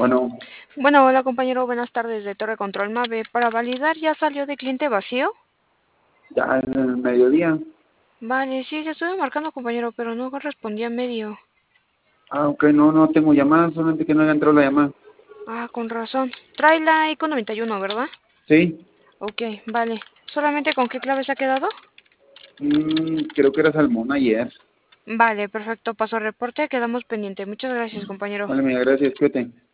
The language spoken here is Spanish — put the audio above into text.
Bueno, Bueno, hola compañero, buenas tardes de Torre Control Mave. Para validar, ¿ya salió de cliente vacío? ya es el mediodía. Vale, sí, le estuve marcando compañero, pero no respondía medio. Ah, ok, no tengo llamada, solamente que no haya entrado la llamada. Ah, con razón. Trae la ICO 91, ¿verdad? Sí, Ok, vale. ¿Solamente con qué clave se ha quedado? creo que era salmón ayer. Vale, perfecto. Paso reporte, quedamos pendiente. Muchas gracias, compañero. Vale, mira, gracias, cuídate.